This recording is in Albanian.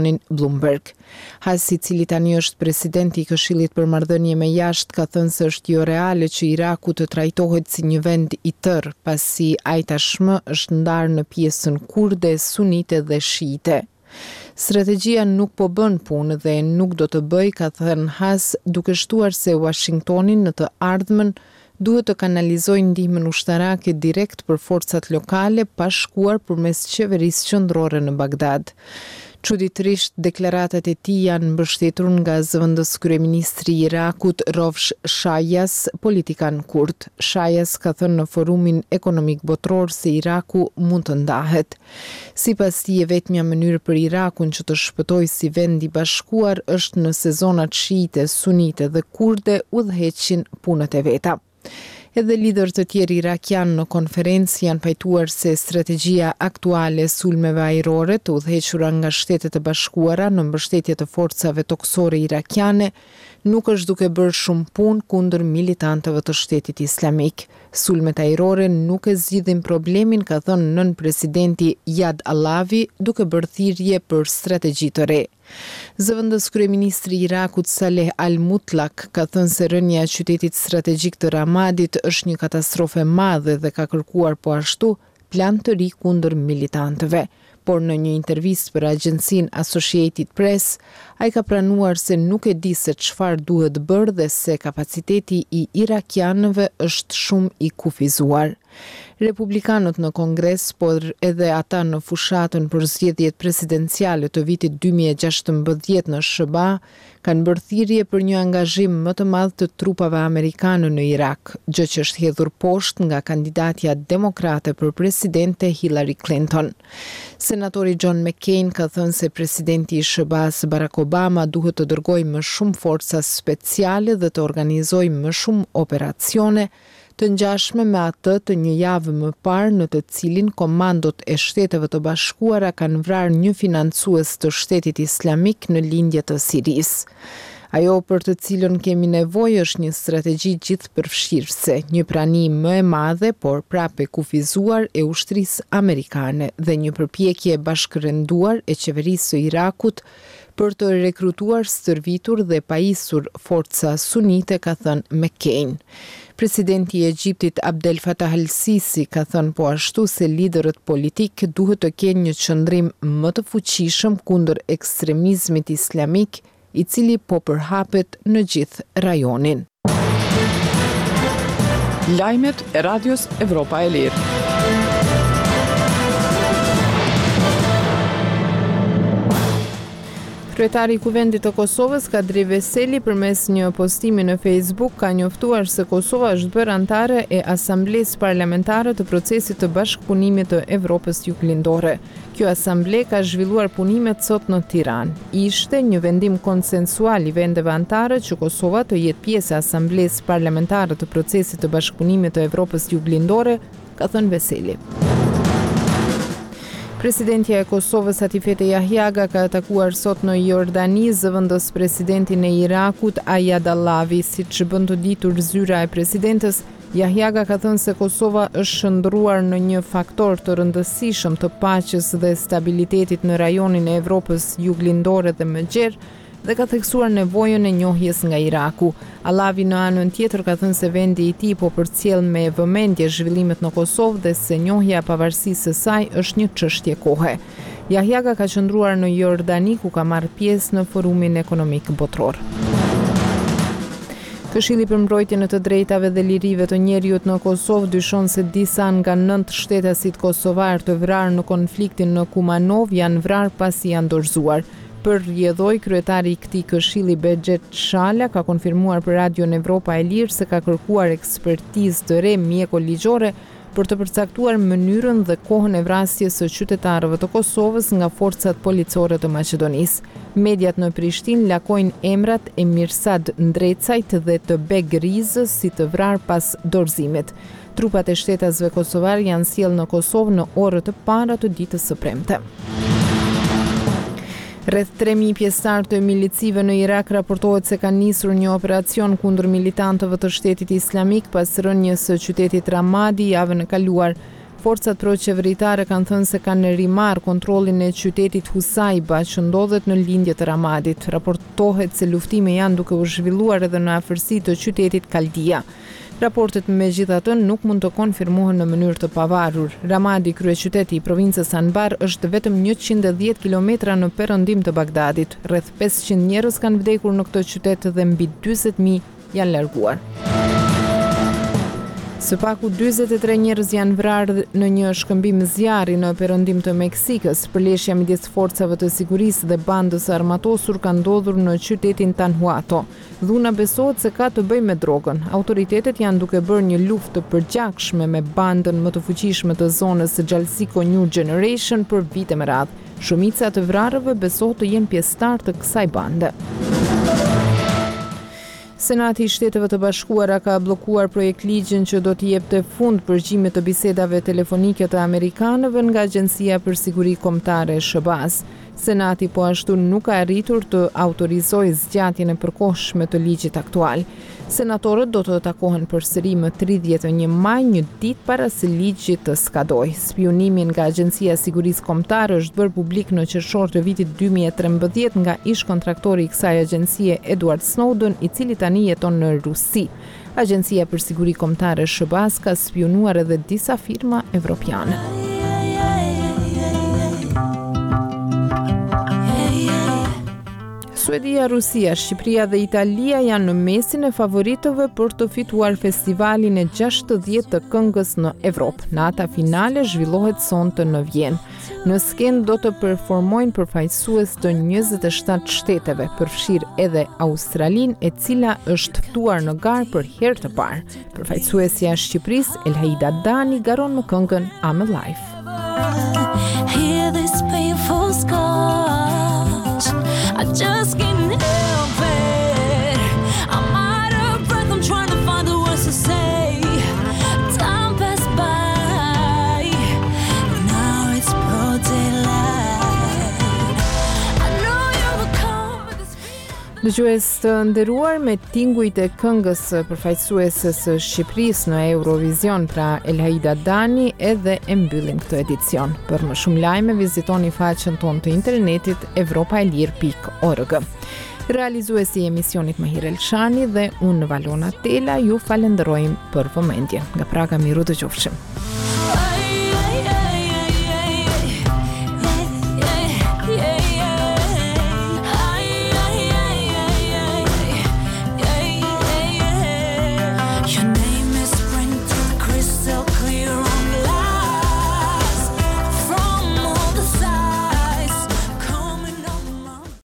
Bloomberg. Hasi, i cili tani është presidenti i Këshillit për Marrëdhënie me Jashtë, ka thënë se është jo reale që Iraku të trajtohet si një vend i tërë, pasi ai tashmë është ndarë në pjesën kurde, sunite dhe shiite. Strategjia nuk po bën punë dhe nuk do të bëj, ka thënë Has, duke shtuar se Washingtonin në të ardhmen duhet të kanalizojë ndihmën ushtarake direkt për forcat lokale pa shkuar përmes qeverisë qendrore në Bagdad. Çuditërisht, deklaratat e tij janë mbështetur nga zëvendës kryeministri i Irakut Rovsh Shayas, politikan kurd. Shayas ka thënë në forumin ekonomik botror se Iraku mund të ndahet. Sipas tij, vetmja mënyrë për Irakun që të shpëtojë si vend i bashkuar është nëse zonat shiite, sunite dhe kurde udhëheqin punët e veta. Edhe lider të tjerë irakian në konferencë janë pajtuar se strategjia aktuale e sulmeve ajrore të udhëhequra nga Shtetet e Bashkuara në mbështetje të forcave toksore irakiane nuk është duke bërë shumë punë kundër militantëve të Shtetit Islamik. Sulmet ajrore nuk e zgjidhin problemin, ka thënë nën presidenti Jad Allavi, duke bërë thirrje për strategji të re. Zëvendës kryeministri i Irakut Saleh Al-Mutlaq ka thënë se rënja e qytetit strategjik të Ramadit është një katastrofë e madhe dhe ka kërkuar po ashtu plan të ri kundër militantëve. Por në një intervistë për agjencinë Associated Press, ai ka pranuar se nuk e di se çfarë duhet bërë dhe se kapaciteti i irakianëve është shumë i kufizuar. Republikanët në Kongres, por edhe ata në fushatën për zgjedhjet presidenciale të vitit 2016 në SHBA, kanë bërë thirrje për një angazhim më të madh të trupave amerikane në Irak, gjë që është hedhur poshtë nga kandidatja demokrate për presidente Hillary Clinton. Senatori John McCain ka thënë se presidenti i SHBA-s Barack Obama duhet të dërgojë më shumë forca speciale dhe të organizojë më shumë operacione të ngjashme me atë të një javë më parë në të cilin komandot e Shteteve të Bashkuara kanë vrarë një financues të Shtetit Islamik në lindje të Sirisë. Ajo për të cilën kemi nevojë është një strategji gjithëpërfshirëse, një prani më e madhe, por prapë kufizuar e ushtrisë amerikane dhe një përpjekje bashkërenduar e qeverisë së Irakut për të rekrutuar, stërvitur dhe pajisur forca sunite, ka thënë McCain. Presidenti i Egjiptit Abdel Fattah al-Sisi ka thënë po ashtu se liderët politik duhet të kenë një qëndrim më të fuqishëm kundër ekstremizmit islamik, i cili po përhapet në gjithë rajonin. Lajmet e Radios Evropa e Lirë. Kryetari i Kuvendit të Kosovës, Kadri Veseli, përmes një postimi në Facebook, ka njoftuar se Kosova është bërë anëtare e Asamblesë Parlamentare të Procesit të Bashkëpunimit të Evropës Juglindore. Kjo asamble ka zhvilluar punimet sot në Tiranë. Ishte një vendim konsensual i vendeve anëtare që Kosova të jetë pjesë e Asamblesë Parlamentare të Procesit të Bashkëpunimit të Evropës Juglindore, ka thënë Veseli. Presidentja e Kosovës Atifete Jahjaga ka takuar sot në Jordani zëvendës presidentin e Irakut Ayad Allavi, siç bën të ditur zyra e presidentes. Jahjaga ka thënë se Kosova është shndruar në një faktor të rëndësishëm të paqes dhe stabilitetit në rajonin e Evropës Juglindore dhe më gjerë, dhe ka theksuar nevojën e njohjes nga Iraku. Allavi në anën tjetër ka thënë se vendi i tij po përcjell me vëmendje zhvillimet në Kosovë dhe se njohja e pavarësisë së saj është një çështje kohe. Jahjaga ka qëndruar në Jordani ku ka marrë pjesë në forumin ekonomik botror. Këshilli për mbrojtjen e të drejtave dhe lirive të njerëzit në Kosovë dyshon se disa nga 9 shtetasit kosovar të vrarë në konfliktin në Kumanov janë vrarë pasi janë dorëzuar. Për rjedhoj, kryetari i këtij këshilli Behçet Shala ka konfirmuar për Radion Evropa e Lirë se ka kërkuar ekspertizë të re mjeko-ligjore për të përcaktuar mënyrën dhe kohën e vrasjes së qytetarëve të Kosovës nga forcat policore të Maqedonisë. Mediat në Prishtinë lakojnë emrat e Mirsad Ndrecajt dhe të Begrizës si të vrarë pas dorëzimit. Trupat e shtetasve kosovar janë sjellë në Kosovë në orët e para të ditës së premte. Rreth 3.000 pjesëtar të milicive në Irak raportohet se kanë nisur një operacion kundër militantëve të Shtetit Islamik pas rënjes së qytetit Ramadi javën e kaluar. Forcat pro-qeveritare kanë thënë se kanë rimarrë kontrollin e qytetit Husaiba që ndodhet në lindje të Ramadit. Raportohet se luftime janë duke u zhvilluar edhe në afërsi të qytetit Kaldia. Raportet megjithatë nuk mund të konfirmohen në mënyrë të pavarur. Ramadi, kryeqyteti i provincës Anbar, është vetëm 110 kilometra në perëndim të Bagdadit. Rreth 500 njerëz kanë vdekur në këtë qytet dhe mbi 40.000 janë larguar. Së paku 43 njerëz janë vrarë në një shkëmbim zjarri në perëndim të Meksikës. Përleshja midis forcave të sigurisë dhe bandës së armatosur ka ndodhur në qytetin Tanhuato. Dhuna besohet se ka të bëjë me drogën. Autoritetet janë duke bërë një luftë të përgjakshme me bandën më të fuqishme të zonës së Jalsico New Generation për vite me radhë. Shumica të vrarëve besohet të jenë pjesëtar të kësaj bande. Senati i Shteteve të Bashkuara ka bllokuar projektligjin që do t'i jepte fund përgjimit të bisedave telefonike të amerikanëve nga Agjencia për Siguri Kombëtare SBA-s. Senati po ashtu nuk ka arritur të autorizojë zgjatjen e përkohshme të ligjit aktual. Senatorët do të takohen përsëri më 31 maj, një ditë para se ligji të skadojë. Spionimin nga Agjencia e Sigurisë Kombëtare është bërë publik në qershor të vitit 2013 nga ish-kontraktori i kësaj agjencie Edward Snowden, i cili tani jeton në Rusi. Agjencia për Siguri Kombëtare SBA-s ka spionuar edhe disa firma evropiane. Suedia, Rusia, Shqipëria dhe Italia janë në mesin e favoritëve për të fituar festivalin e 60 të këngës në Evropë. Nata finale zhvillohet sonte në Vjenë. Në skenë do të performojnë përfaqësues të 27 shteteve, përfshirë edhe Australinë, e cila është ftuar në garë për herë të parë. Përfaqësuesja e Shqipërisë, Elhaida Dani, garon me këngën I'm Alive. I just can't help it. I'm out of breath, I'm trying to find the words to say. Time passed by, now it's broad daylight. I know you will come with this feeling. Dëgjues të nderuar, me tingujt e këngës përfaqësueses së Shqipërisë në Eurovision, pra Elhaida Dani, edhe e mbyllim këtë edicion. Për më shumë lajme vizitoni faqen tonë të internetit evropaelir.org. Realizuesi i emisionit Mahir Elshani dhe unë Valona Tela ju falenderojmë për vëmendjen. Nga Praga, miru dëgjofshim.